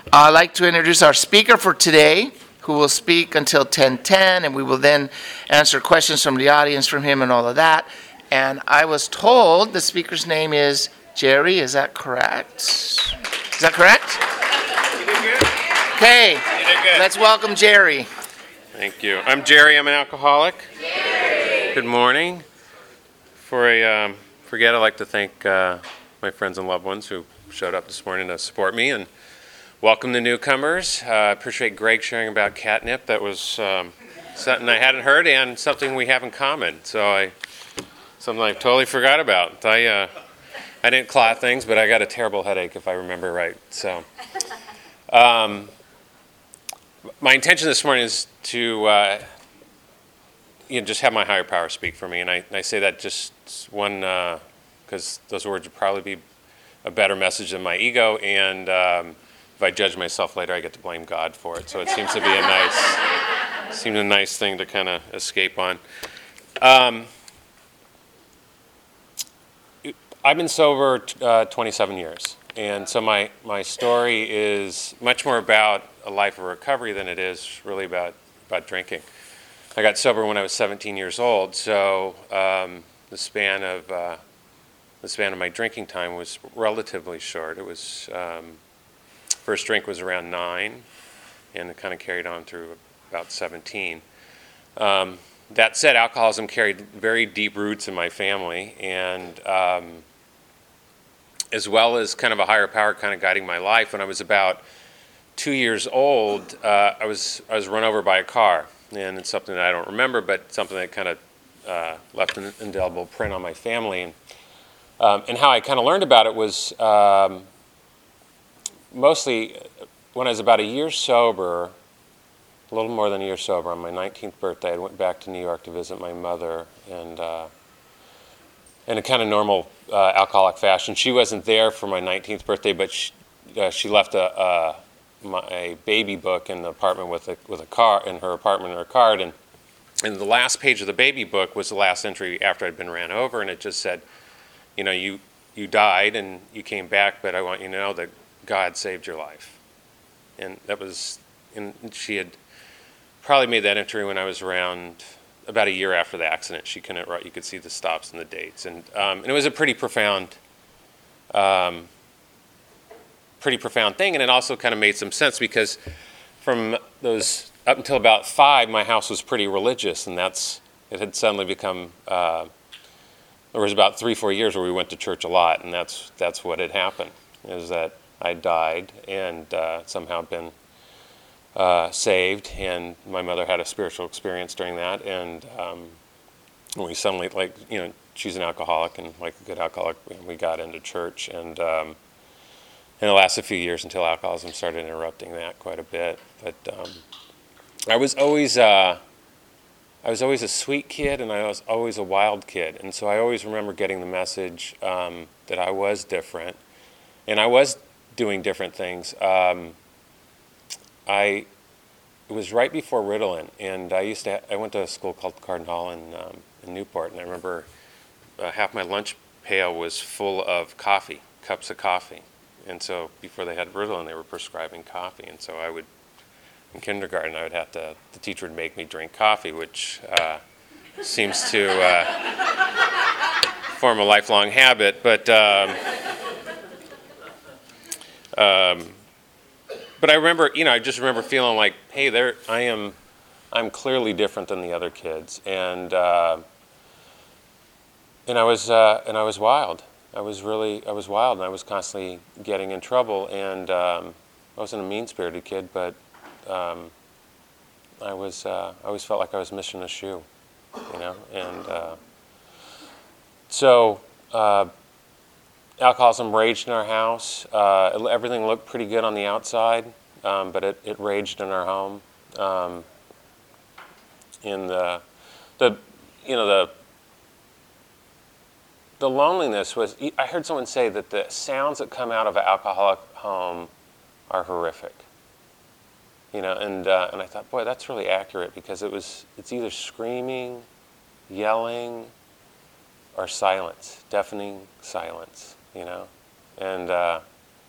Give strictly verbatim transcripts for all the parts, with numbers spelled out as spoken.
I'd like to introduce our speaker for today, who will speak until ten ten, and we will then answer questions from the audience from him and all of that. And I was told the speaker's name is Jerry. Is that correct? Is that correct? You did good. Okay, You did good. Let's welcome Jerry. Thank you. I'm Jerry. I'm an alcoholic. Jerry. Good morning. For a um, forget, I'd like to thank uh, my friends and loved ones who showed up this morning to support me and welcome the newcomers. Uh, I appreciate Greg sharing about catnip. That was um, something I hadn't heard and something we have in common. So I, something I totally forgot about. I, uh, I didn't clot things, but I got a terrible headache if I remember right. So, um, my intention this morning is to, uh, you know, just have my higher power speak for me, and I, and I say that just one because uh, those words would probably be a better message than my ego, and um, if I judge myself later, I get to blame God for it. So it seems to be a nice, seems a nice thing to kind of escape on. Um, I've been sober uh, twenty-seven years, and so my, my story is much more about a life of recovery than it is really about, about drinking. I got sober when I was seventeen years old, so um, the span of uh, the span of my drinking time was relatively short. It was um, first drink was around nine, and it kind of carried on through about seventeen. Um, that said, alcoholism carried very deep roots in my family, and um, as well as kind of a higher power kind of guiding my life. When I was about two years old, uh, I was I was run over by a car, and it's something that I don't remember, but something that kind of uh, left an indelible print on my family. And, um, and how I kind of learned about it was um, mostly when I was about a year sober, a little more than a year sober, on my nineteenth birthday, I went back to New York to visit my mother, and uh, in a kind of normal uh, alcoholic fashion. She wasn't there for my nineteenth birthday, but she, uh, she left a, a, my, a baby book in the apartment with a with a car in her apartment and her card, and and the last page of the baby book was the last entry after I'd been ran over, and it just said, you know, you you died and you came back, but I want you to know that God saved your life. And that was, and she had probably made that entry when I was around about a year after the accident. She couldn't write, you could see the stops and the dates. And, um, and it was a pretty profound, um, pretty profound thing. And it also kind of made some sense because from those, up until about five, my house was pretty religious. And that's, it had suddenly become, uh, there was about three, four years where we went to church a lot. And that's, that's what had happened, is that I died and uh, somehow been Uh, saved, and my mother had a spiritual experience during that, and um, we suddenly, like, you know, she's an alcoholic, and like a good alcoholic, we got into church, and um, and it lasted a few years until alcoholism started interrupting that quite a bit. But um, I was always, uh, I was always a sweet kid, and I was always a wild kid, and so I always remember getting the message um, that I was different, and I was doing different things. Um, I it was right before Ritalin, and I used to I went to a school called Cardinal in um, in Newport, and I remember uh, half my lunch pail was full of coffee, cups of coffee, and so before they had Ritalin, they were prescribing coffee, and so I would in kindergarten I would have to the teacher would make me drink coffee, which uh, seems to uh, form a lifelong habit, but. Um, um, But I remember, you know, I just remember feeling like, hey, there, I am, I'm clearly different than the other kids, and uh, and I was uh, and I was wild. I was really, I was wild, and I was constantly getting in trouble. And um, I wasn't a mean-spirited kid, but um, I was, uh, I always felt like I was missing a shoe, you know. And uh, so. Uh, Alcoholism raged in our house. Uh, everything looked pretty good on the outside, um, but it, it raged in our home. Um, in the, the, you know, the, the loneliness was. I heard someone say that the sounds that come out of an alcoholic home are horrific. You know, and uh, and I thought, boy, that's really accurate because it was. It's either screaming, yelling, or silence, deafening silence. You know, and uh,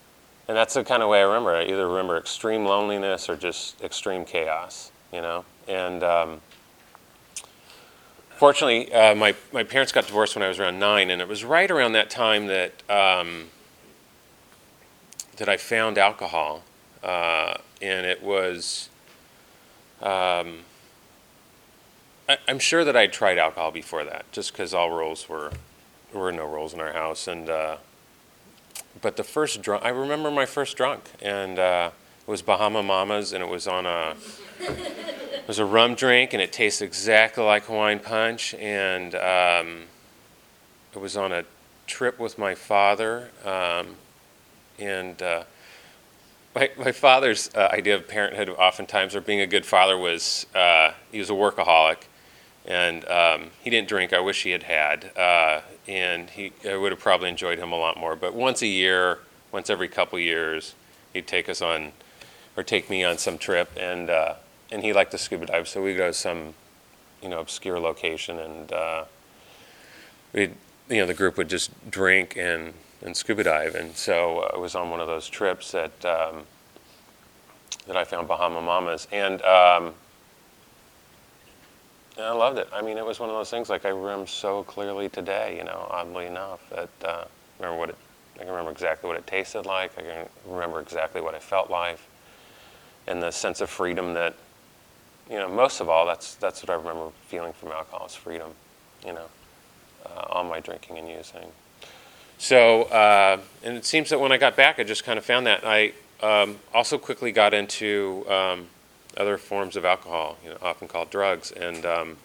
and that's the kind of way I remember it. I either remember extreme loneliness or just extreme chaos, you know. And um, fortunately, uh, my, my parents got divorced when I was around nine, and it was right around that time that um, that I found alcohol, uh, and it was. Um, I, I'm sure that I'd tried alcohol before that, just because all rules were there were no rules in our house, and uh, but the first drunk, I remember my first drunk, and uh, it was Bahama Mamas, and it was on a it was a rum drink, and it tasted exactly like Hawaiian Punch, and um, it was on a trip with my father, um, and. Uh, My, my father's uh, idea of parenthood, oftentimes, or being a good father, was uh, he was a workaholic, and um, he didn't drink. I wish he had had, uh, and he I would have probably enjoyed him a lot more. But once a year, once every couple years, he'd take us on, or take me on some trip, and uh, and he liked to scuba dive, so we'd go to some, you know, obscure location, and uh, we, you know, the group would just drink and. and scuba dive, and so uh, I was on one of those trips that um, that I found Bahama Mamas, and, um, and I loved it. I mean, it was one of those things like I remember so clearly today. You know, oddly enough, that uh, remember what it. I can remember exactly what it tasted like. I can remember exactly what I felt like, and the sense of freedom that, you know, most of all, that's that's what I remember feeling from alcohol is freedom. You know, uh, all my drinking and using. So, uh, and it seems that when I got back, I just kind of found that. I um, also quickly got into um, other forms of alcohol, you know, often called drugs. And um,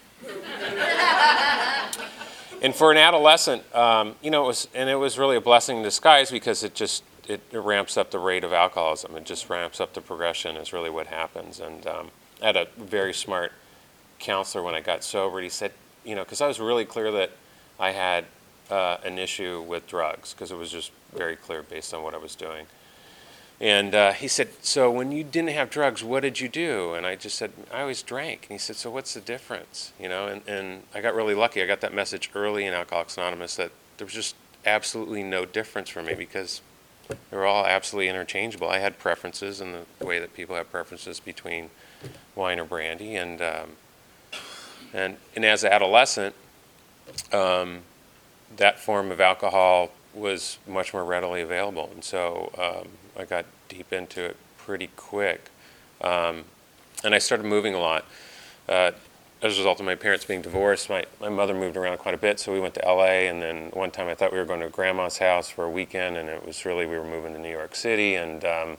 and for an adolescent, um, you know, it was, and it was really a blessing in disguise because it just, it, it ramps up the rate of alcoholism. It just ramps up the progression is really what happens. And um, I had a very smart counselor when I got sober. He said, you know, because I was really clear that I had Uh, an issue with drugs because it was just very clear based on what I was doing. And uh, he said, so when you didn't have drugs, what did you do? And I just said, I always drank. And he said, so what's the difference? You know, and, and I got really lucky. I got that message early in Alcoholics Anonymous that there was just absolutely no difference for me because they were all absolutely interchangeable. I had preferences in the way that people have preferences between wine or brandy. And um, and, and as an adolescent, um, that form of alcohol was much more readily available, and so um, I got deep into it pretty quick. Um, and I started moving a lot. Uh, as a result of my parents being divorced, my, my mother moved around quite a bit, so we went to L A, and then one time I thought we were going to grandma's house for a weekend, and it was really, we were moving to New York City, and, um,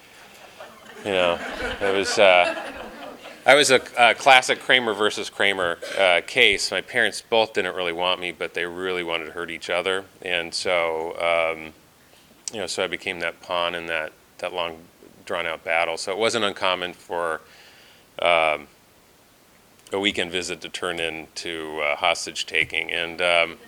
you know, it was... Uh, I was a, a classic Kramer versus Kramer uh, case. My parents both didn't really want me, but they really wanted to hurt each other, and so um, you know, so I became that pawn in that that long, drawn-out battle. So it wasn't uncommon for um, a weekend visit to turn into uh, hostage taking, and um,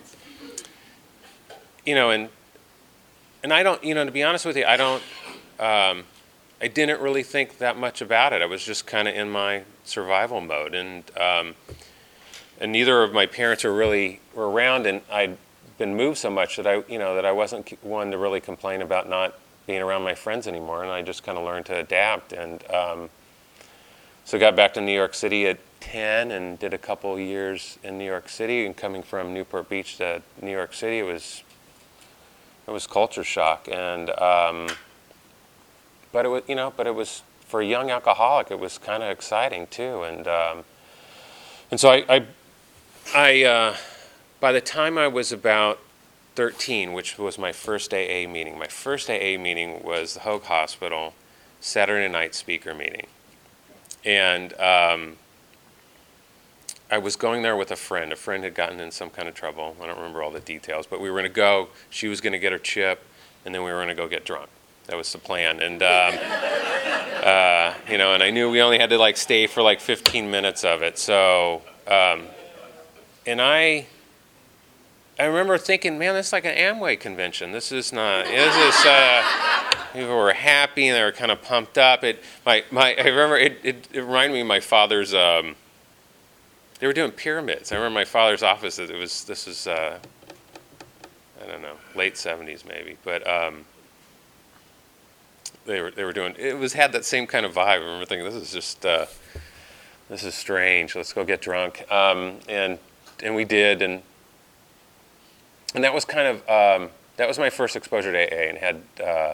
you know, and and I don't, you know, to be honest with you, I don't. Um, I didn't really think that much about it. I was just kind of in my survival mode, and um, and neither of my parents were really were around, and I'd been moved so much that I, you know, that I wasn't one to really complain about not being around my friends anymore, and I just kind of learned to adapt, and um, so got back to New York City at ten, and did a couple years in New York City, and coming from Newport Beach to New York City, it was it was culture shock, and. Um, But it was, you know, but it was for a young alcoholic. It was kind of exciting too, and um, and so I, I, I uh, by the time I was about thirteen, which was my first A A meeting, my first A A meeting was the Hoag Hospital Saturday night speaker meeting, and um, I was going there with a friend. A friend had gotten in some kind of trouble. I don't remember all the details, but we were going to go. She was going to get her chip, and then we were going to go get drunk. That was the plan, and um, uh, you know, and I knew we only had to like stay for like fifteen minutes of it. So, um, and I, I remember thinking, man, this is like an Amway convention. This is not. This is. Uh, people were happy and they were kind of pumped up. It, my, my. I remember it. It, it reminded me of my father's. Um, they were doing pyramids. I remember my father's office. It was. This was. Uh, I don't know, late seventies maybe, but. Um, they were they were doing. It was had that same kind of vibe. I remember thinking, this is just uh, this is strange. Let's go get drunk. Um, and and we did, and and that was kind of um, that was my first exposure to A A, and had uh,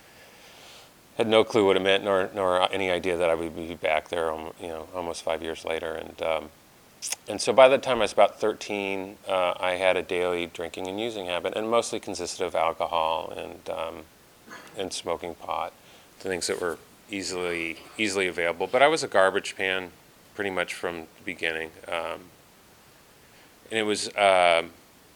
had no clue what it meant, nor nor any idea that I would be back there, you know, almost five years later. And um, and so by the time I was about thirteen, uh, I had a daily drinking and using habit, and mostly consisted of alcohol and um, and smoking pot, things that were easily easily available. But I was a garbage pan pretty much from the beginning, um, and it was. Um,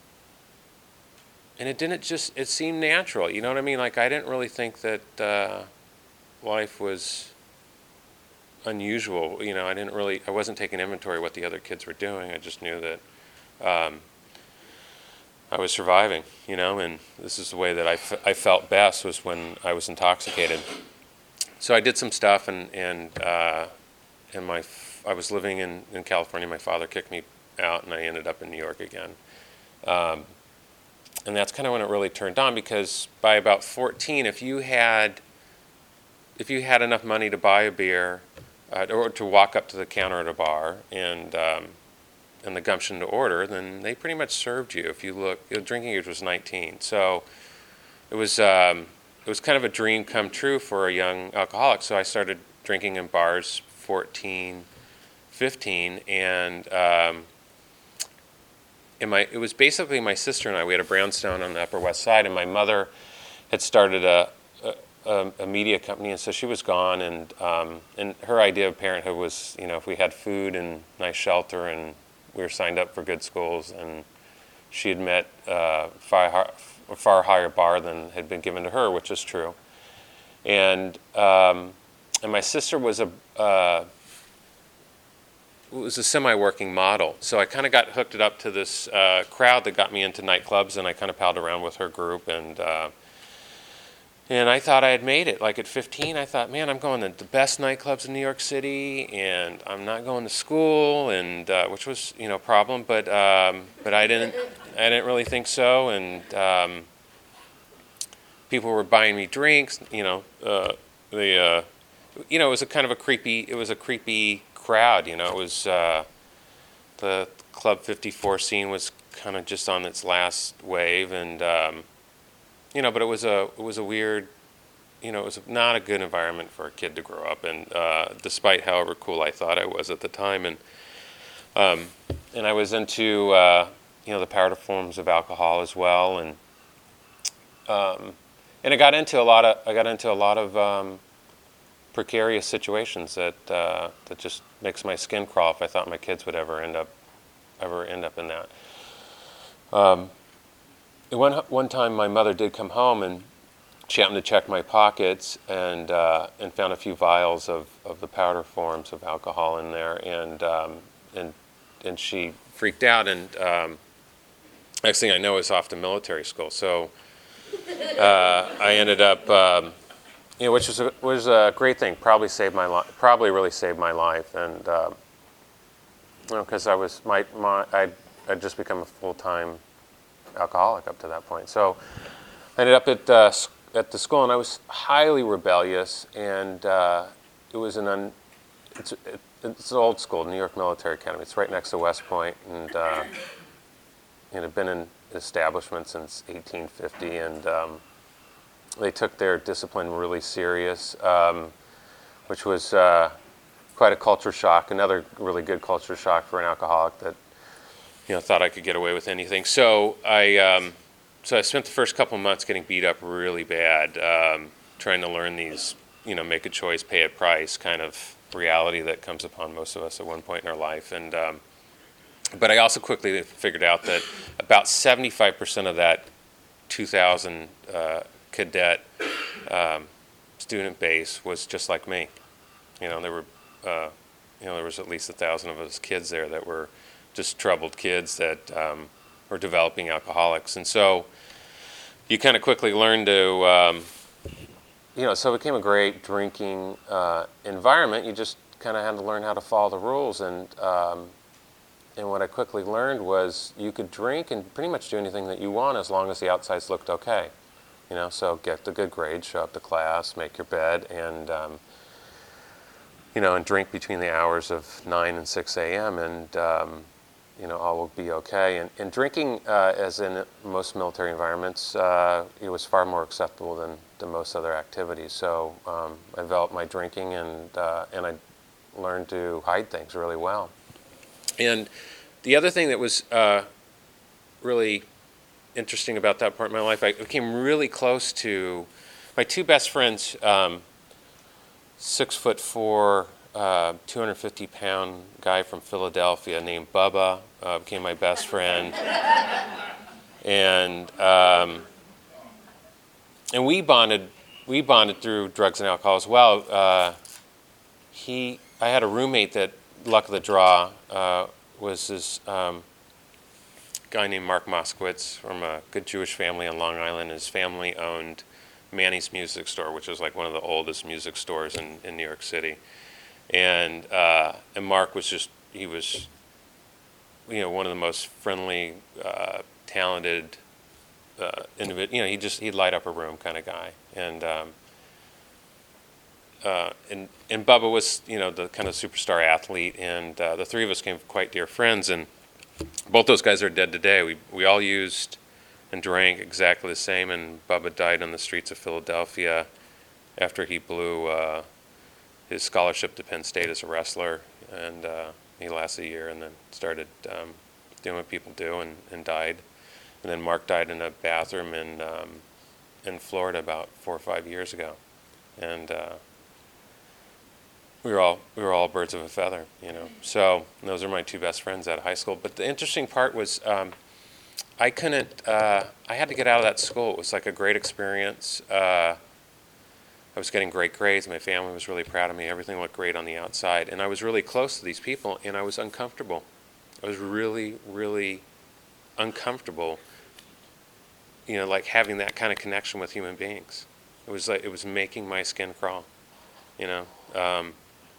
and it didn't just, it seemed natural, you know what I mean? Like, I didn't really think that uh, life was unusual. You know, I didn't really, I wasn't taking inventory of what the other kids were doing. I just knew that um, I was surviving, you know, and this is the way that I, f- I felt best, was when I was intoxicated. So I did some stuff, and and uh, and my f- I was living in, in California. My father kicked me out, and I ended up in New York again. Um, and that's kind of when it really turned on, because by about fourteen, if you had if you had enough money to buy a beer, uh, or to walk up to the counter at a bar, and um, and the gumption to order, then they pretty much served you. If you look, you know, drinking age was nineteen, so it was um, it was kind of a dream come true for a young alcoholic. So I started drinking in bars fourteen, fifteen, and um, and my it was basically my sister and I. We had a brownstone on the Upper West Side, and my mother had started a a, a media company, and so she was gone. And um, and her idea of parenthood was, you know, if we had food and nice shelter, and we were signed up for good schools, and she had met uh, far, a far higher bar than had been given to her, which is true. And um, and my sister was a uh, was a semi-working model, so I kind of got hooked up to this uh, crowd that got me into nightclubs, and I kind of palled around with her group, and uh, and I thought I had made it. Like at fifteen, I thought, man, I'm going to the best nightclubs in New York City, and I'm not going to school, and uh, which was, you know, a problem, but um, but I didn't I didn't really think so, and um, people were buying me drinks, you know, uh, the uh, you know, it was a kind of a creepy it was a creepy crowd, you know. It was uh, the Club fifty-four scene was kind of just on its last wave, and um, you know, but it was a it was a weird, you know, it was not a good environment for a kid to grow up in, uh, despite however cool I thought I was at the time. And um, and I was into uh, you know, the powder forms of alcohol as well, and um, and I got into a lot of I got into a lot of um, precarious situations that uh, that just makes my skin crawl if I thought my kids would ever end up ever end up in that. Um, one one time, my mother did come home, and she happened to check my pockets, and uh, and found a few vials of, of the powder forms of alcohol in there, and um, and and she freaked out, and um, next thing I know, I was off to military school. So uh, I ended up. Um, You know, which was a, was a great thing. Probably saved my life. Probably really saved my life, and uh, you know, because I was my my I I'd just become a full time alcoholic up to that point. So I ended up at uh, at the school, and I was highly rebellious. And uh, it was an un, it's it, it's an old school, New York Military Academy. It's right next to West Point, and uh, it had been in establishment since eighteen fifty, and um, they took their discipline really serious, um, which was uh, quite a culture shock. Another really good culture shock for an alcoholic that, you know, thought I could get away with anything. So I, um, so I spent the first couple of months getting beat up really bad, um, trying to learn these, you know, make a choice, pay a price kind of reality that comes upon most of us at one point in our life. And um, but I also quickly figured out that about seventy-five percent of that two thousand uh, cadet um, student base was just like me. You know, there were, uh, you know, there was at least a thousand of us kids there that were just troubled kids that um, were developing alcoholics, and so you kind of quickly learn to, um, you know, so it became a great drinking uh, environment. You just kind of had to learn how to follow the rules, and um, and what I quickly learned was you could drink and pretty much do anything that you want as long as the outsides looked okay. You know, so get the good grades, show up to class, make your bed, and um, you know, and drink between the hours of nine and six a m and um, you know, all will be okay. And, and drinking, uh, as in most military environments, uh, it was far more acceptable than, than most other activities. So um, I developed my drinking, and uh, and I learned to hide things really well. And the other thing that was uh, really interesting about that part of my life, I became really close to my two best friends. Um, six foot four, uh, two hundred fifty pound guy from Philadelphia named Bubba uh, became my best friend, and um, and we bonded. We bonded through drugs and alcohol as well. Uh, he, I had a roommate that, luck of the draw, uh, was this um, guy named Mark Moskowitz from a good Jewish family on Long Island. His family owned Manny's Music Store, which is like one of the oldest music stores in, in New York City. And uh, and Mark was just, he was, you know, one of the most friendly, uh, talented uh, individual. You know, he just, he'd light up a room kind of guy. And um, uh, and and Bubba was, you know, the kind of superstar athlete. And uh, the three of us became quite dear friends. And both those guys are dead today. We we all used and drank exactly the same, and Bubba died on the streets of Philadelphia after he blew uh, his scholarship to Penn State as a wrestler, and uh, he lasted a year and then started um, doing what people do, and, and died. And then Mark died in a bathroom in um, in Florida about four or five years ago, and uh, we were all we were all birds of a feather, you know. So those are my two best friends out of high school. But the interesting part was, Um, I couldn't, uh, I had to get out of that school. It was like a great experience. Uh, I was getting great grades. My family was really proud of me. Everything looked great on the outside. And I was really close to these people, and I was uncomfortable. I was really, really uncomfortable, you know, like having that kind of connection with human beings. It was like, it was making my skin crawl, you know. Um,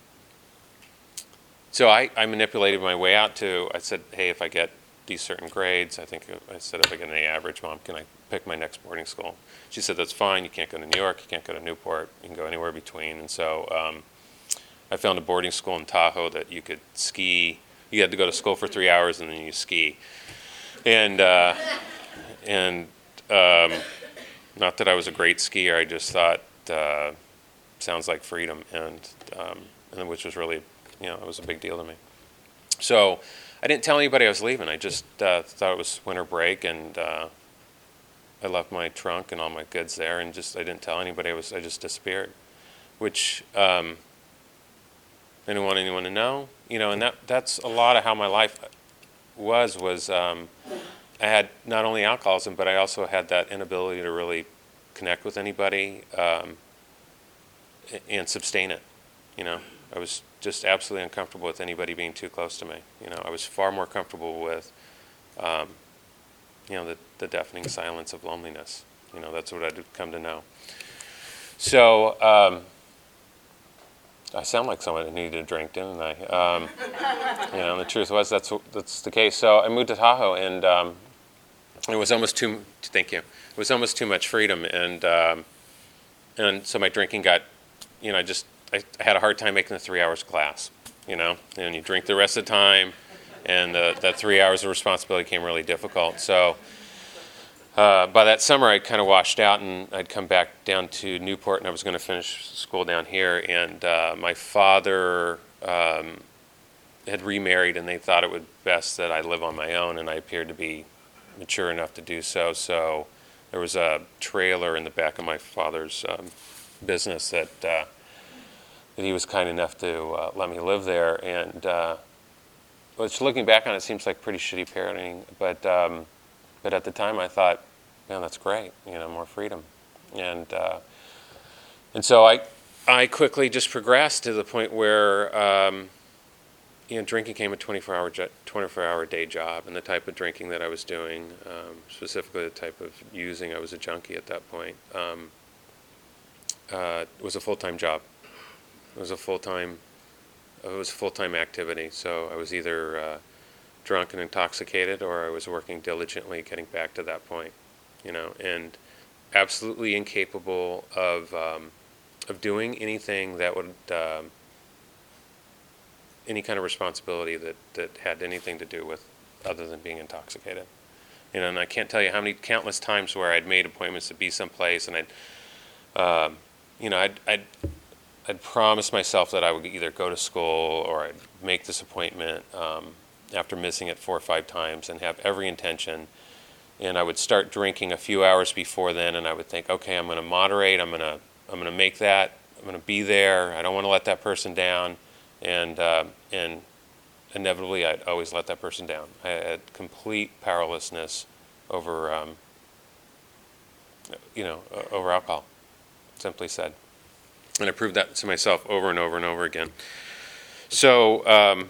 so I, I manipulated my way out to, I said, hey, if I get these certain grades, I think I said, if I get an A average, Mom, can I pick my next boarding school? She said, that's fine. You can't go to New York. You can't go to Newport. You can go anywhere between. And so um, I found a boarding school in Tahoe that you could ski. You had to go to school for three hours and then you ski. And uh, and um, not that I was a great skier. I just thought, uh, sounds like freedom, and um, and which was really, you know, it was a big deal to me. So I didn't tell anybody I was leaving. I just uh, thought it was winter break, and uh, I left my trunk and all my goods there, and just I didn't tell anybody. I was I just disappeared, which um, I didn't want anyone to know, you know. And that that's a lot of how my life was. Was um, I had not only alcoholism, but I also had that inability to really connect with anybody um, and sustain it, you know. I was just absolutely uncomfortable with anybody being too close to me. You know, I was far more comfortable with, um, you know, the, the deafening silence of loneliness. You know, that's what I'd come to know. So um, I sound like someone who needed a drink, didn't I? Um, you know, and the truth was that's that's the case. So I moved to Tahoe, and um, it was almost too. Thank you. It was almost too much freedom, and um, and so my drinking got, you know, I just. I had a hard time making the three hours class, you know, and you drink the rest of the time, and uh, that three hours of responsibility became really difficult. So uh, by that summer, I kind of washed out, and I'd come back down to Newport, and I was going to finish school down here. And uh, my father um, had remarried, and they thought it would best that I live on my own, and I appeared to be mature enough to do so. So there was a trailer in the back of my father's um, business that. Uh, that he was kind enough to uh, let me live there, and uh, which looking back on it seems like pretty shitty parenting, but um, but at the time I thought, man, that's great, you know, more freedom, and uh, and so I I quickly just progressed to the point where um, you know, drinking became a twenty-four hour twenty-four hour day job, and the type of drinking that I was doing, um, specifically the type of using, I was a junkie at that point, um, uh, was a full-time job. It was a full-time, it was a full-time activity. So I was either uh, drunk and intoxicated, or I was working diligently getting back to that point, you know. And absolutely incapable of um, of doing anything that would um, any kind of responsibility that, that had anything to do with other than being intoxicated. You know, and I can't tell you how many countless times where I'd made appointments to be someplace, and I'd, um, you know, I'd, I'd, I'd promised myself that I would either go to school or I'd make this appointment um, after missing it four or five times, and have every intention. And I would start drinking a few hours before then, and I would think, okay, I'm going to moderate. I'm going to, I'm going to make that. I'm going to be there. I don't want to let that person down, and uh, and. inevitably, I'd always let that person down. I had complete powerlessness over, um, you know, over alcohol, simply said. And I proved that to myself over and over and over again. So um,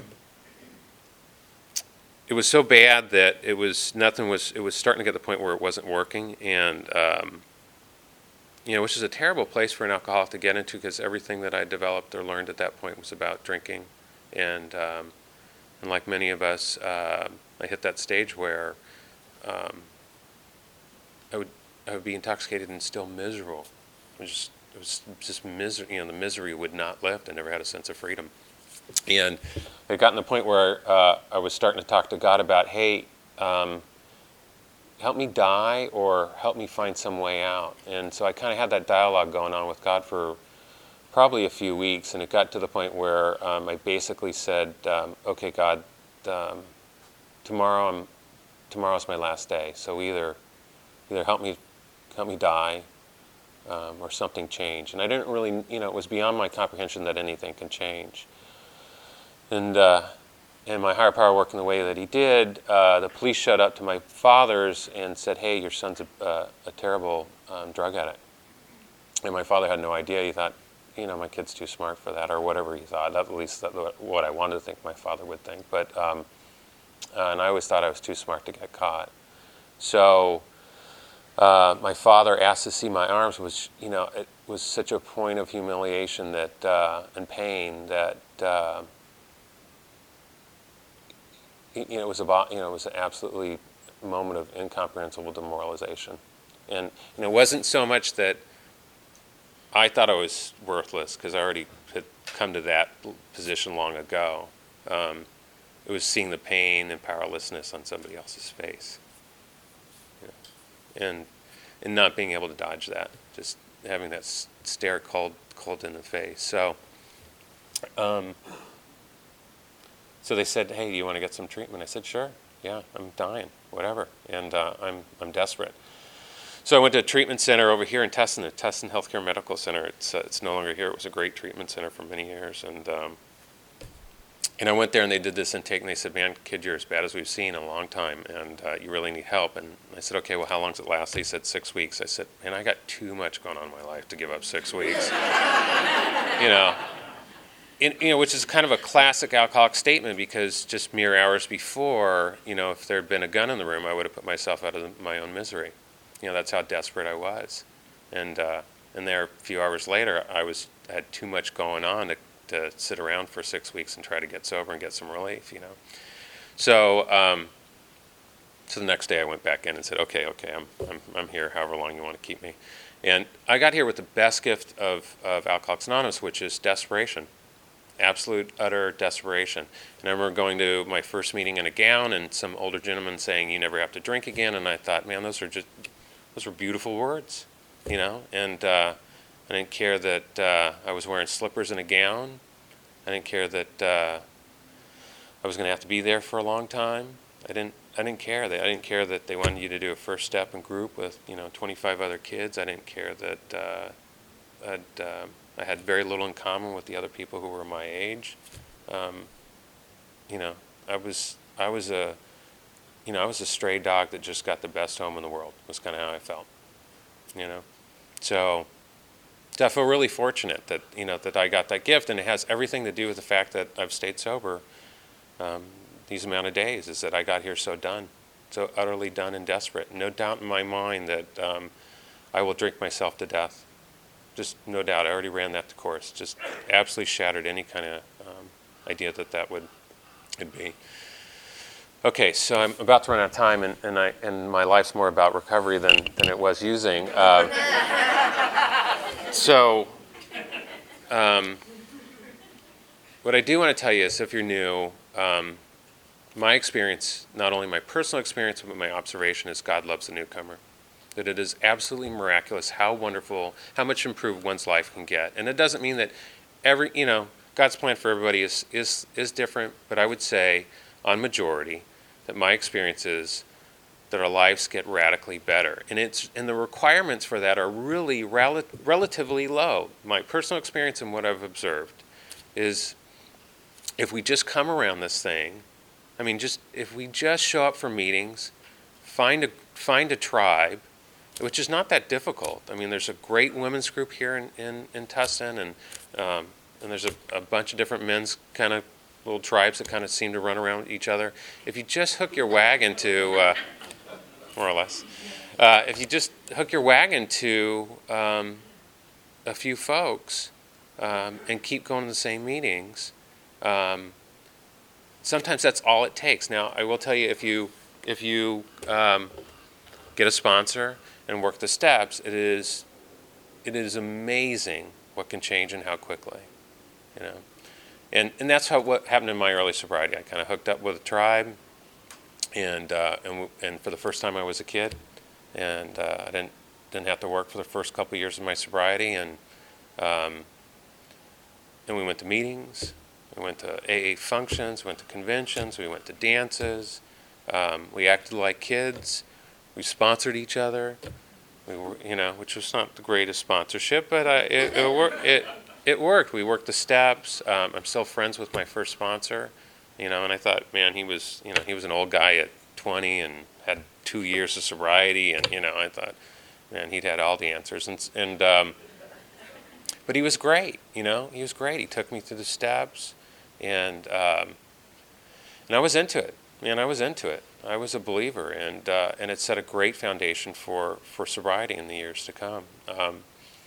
it was so bad that it was nothing was. It was starting to get to the point where it wasn't working, and um, you know, which is a terrible place for an alcoholic to get into, because everything that I developed or learned at that point was about drinking, and um, And like many of us, uh, I hit that stage where um, I would I would be intoxicated and still miserable. It was just, it was just misery. You know, the misery would not lift. I never had a sense of freedom. And it got to the point where uh, I was starting to talk to God about, hey, um, help me die or help me find some way out. And so I kind of had that dialogue going on with God for probably a few weeks, and it got to the point where um, I basically said, um, "Okay, God, um, tomorrow I'm tomorrow's my last day. So either either help me help me die, um, or something change." And I didn't really, you know, it was beyond my comprehension that anything can change. And uh, and my higher power working the way that he did, uh, the police showed up to my father's and said, "Hey, your son's a, uh, a terrible um, drug addict." And my father had no idea. He thought, you know, my kid's too smart for that, or whatever he thought. At least that's what I wanted to think my father would think. But um, uh, and I always thought I was too smart to get caught. So uh, my father asked to see my arms, which, you know, it was such a point of humiliation that uh, and pain that uh, you know it was about you know it was an absolutely moment of incomprehensible demoralization, and and it wasn't so much that I thought I was worthless, because I already had come to that position long ago. Um, it was seeing the pain and powerlessness on somebody else's face, you know, and and not being able to dodge that, just having that stare cold cold in the face. So, um, so they said, "Hey, do you want to get some treatment?" I said, "Sure. Yeah, I'm dying, whatever, and uh, I'm I'm desperate." So I went to a treatment center over here in Tustin, the Tustin Healthcare Medical Center. It's uh, it's no longer here. It was a great treatment center for many years, and um, and I went there and they did this intake, and they said, "Man, kid, you're as bad as we've seen in a long time, and uh, you really need help." And I said, "Okay, well, how long does it last?" They said six weeks. I said, "Man, I got too much going on in my life to give up six weeks." you know, in, you know, which is kind of a classic alcoholic statement, because just mere hours before, you know, if there had been a gun in the room, I would have put myself out of my own misery. You know, that's how desperate I was, and uh, and there a few hours later, I was I had too much going on to, to sit around for six weeks and try to get sober and get some relief. You know, so um, so the next day I went back in and said, okay, okay, I'm I'm I'm here, however long you want to keep me, and I got here with the best gift of of Alcoholics Anonymous, which is desperation, absolute utter desperation. And I remember going to my first meeting in a gown, and some older gentleman saying, "You never have to drink again," and I thought, man, those are just Those were beautiful words, you know, and uh, I didn't care that uh, I was wearing slippers and a gown. I didn't care that uh, I was going to have to be there for a long time. I didn't. I didn't care that. I didn't care that they wanted you to do a first step in group with, you know, twenty-five other kids. I didn't care that uh, I'd, uh, I had very little in common with the other people who were my age. Um, you know, I was. I was a. You know, I was a stray dog that just got the best home in the world. Was kind of how I felt, you know. So I feel really fortunate that, you know, that I got that gift, and it has everything to do with the fact that I've stayed sober um, these amount of days, is that I got here so done, so utterly done and desperate. No doubt in my mind that um, I will drink myself to death. Just no doubt. I already ran that course. Just absolutely shattered any kind of um, idea that that would, would be. Okay, so I'm about to run out of time, and, and, I, and my life's more about recovery than, than it was using. Uh, so, um, what I do want to tell you is, if you're new, um, my experience, not only my personal experience, but my observation is God loves a newcomer. That it is absolutely miraculous how wonderful, how much improved one's life can get. And it doesn't mean that every, you know, God's plan for everybody is is is different, but I would say, on majority, that my experience is that our lives get radically better. And it's and the requirements for that are really rel- relatively low. My personal experience and what I've observed is, if we just come around this thing, I mean, just if we just show up for meetings, find a find a tribe, which is not that difficult. I mean, there's a great women's group here in, in, in Tustin, and um, and there's a, a bunch of different men's kind of little tribes that kind of seem to run around each other. If you just hook your wagon to, uh, more or less, uh, if you just hook your wagon to um, a few folks um, and keep going to the same meetings, um, sometimes that's all it takes. Now, I will tell you, if you if you um, get a sponsor and work the steps, it is it is amazing what can change and how quickly, you know. And and that's how what happened in my early sobriety. I kind of hooked up with a tribe, and uh, and and for the first time I was a kid, and uh, I didn't didn't have to work for the first couple of years of my sobriety, and um, and we went to meetings, we went to A A functions, went to conventions, we went to dances, um, we acted like kids. We sponsored each other, we were, you know, which was not the greatest sponsorship, but uh, it, it, wor- it it worked. We worked the steps. Um, I'm still friends with my first sponsor, you know, and I thought, man, he was, you know, he was an old guy at twenty and had two years of sobriety, and you know, I thought, man, he'd had all the answers, and and um, but he was great, you know, he was great. He took me through the steps, and um, and I was into it. Man, I was into it. I was a believer, and uh, and it set a great foundation for, for sobriety in the years to come. Um,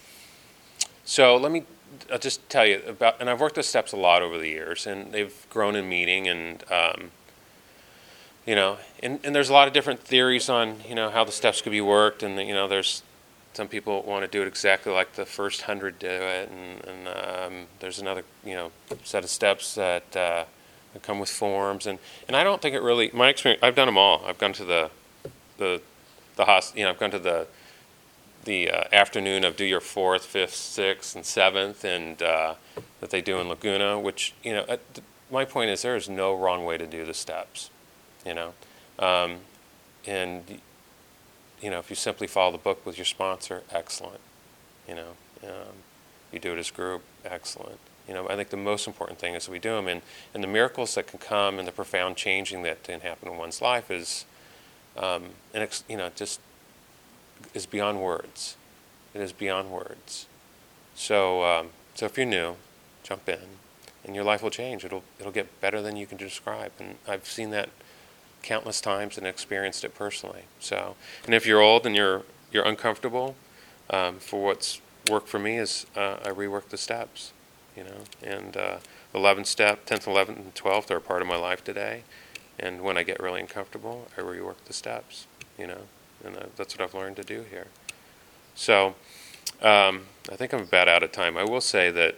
so let me I'll just tell you about, and I've worked the steps a lot over the years, and they've grown in meaning, and um, you know, and, and there's a lot of different theories on, you know, how the steps could be worked, and you know, there's some people want to do it exactly like the first hundred do it, and, and um, there's another, you know, set of steps that. Uh, They come with forms, and, and I don't think it really. My experience, I've done them all. I've gone to the, the, the host, you know, I've gone to the, the uh, afternoon of do your fourth, fifth, sixth, and seventh, and uh, that they do in Laguna. Which, you know, at, my point is there is no wrong way to do the steps, you know, um, and you know, if you simply follow the book with your sponsor, excellent, you know, um, you do it as a group, excellent. You know, I think the most important thing is we do them, and, and the miracles that can come and the profound changing that can happen in one's life is, um, and ex, you know, just is beyond words. It is beyond words. So, um, so if you're new, jump in, and your life will change. It'll it'll get better than you can describe, and I've seen that countless times and experienced it personally. So, and if you're old and you're you're uncomfortable, um, for what's worked for me is uh, I rework the steps. You know, and uh, eleventh step, tenth, eleventh, and twelfth are a part of my life today. And when I get really uncomfortable, I rework the steps, you know, and uh, that's what I've learned to do here. So um, I think I'm about out of time. I will say that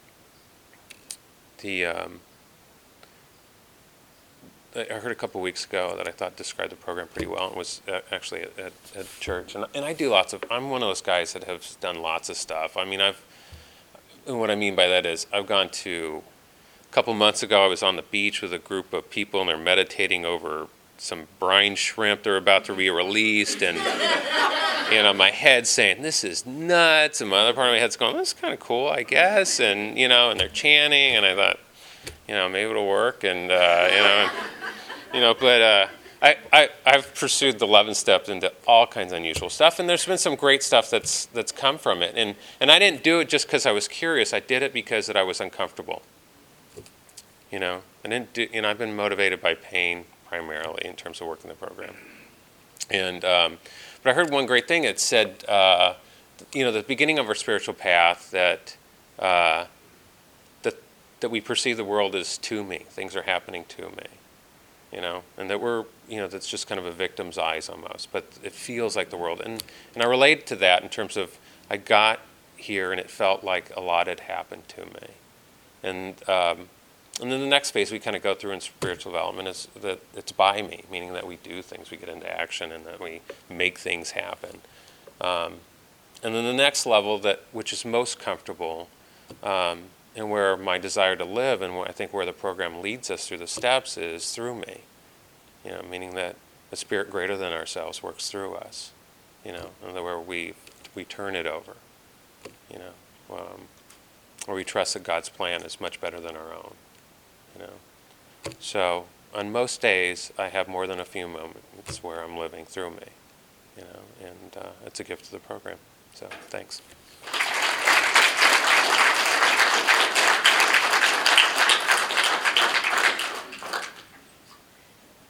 the um, I heard a couple weeks ago that I thought described the program pretty well, and was uh, actually at, at, at church. And, and I do lots of, I'm one of those guys that have done lots of stuff. I mean, I've, And what I mean by that is I've gone to, a couple months ago I was on the beach with a group of people, and they're meditating over some brine shrimp they're about to be released, and you know, my head's saying, this is nuts, and my other part of my head's going, this is kind of cool, I guess, and you know, and they're chanting, and I thought, you know, maybe it'll work, and uh, you know, and, you know, but uh, I, I, I've pursued the eleven steps into all kinds of unusual stuff, and there's been some great stuff that's that's come from it. And, and I didn't do it just because I was curious. I did it because that I was uncomfortable. You know, I didn't do, you know, I've been motivated by pain primarily in terms of working the program. And um, but I heard one great thing. It said, uh, you know, the beginning of our spiritual path, that uh, that that we perceive the world as to me. Things are happening to me. you know, and that we're, you know, that's just kind of a victim's eyes almost, but it feels like the world. And, and I relate to that in terms of I got here and it felt like a lot had happened to me. And, um, and then the next phase we kind of go through in spiritual development is that it's by me, meaning that we do things, we get into action, and that we make things happen. Um, and then the next level, that which is most comfortable, um, and where my desire to live, and I think where the program leads us through the steps, is through me. You know, meaning that a spirit greater than ourselves works through us. You know, and where we we turn it over. You know, um, where we trust that God's plan is much better than our own. You know, so on most days I have more than a few moments where I'm living through me. You know, and uh, it's a gift to the program. So thanks.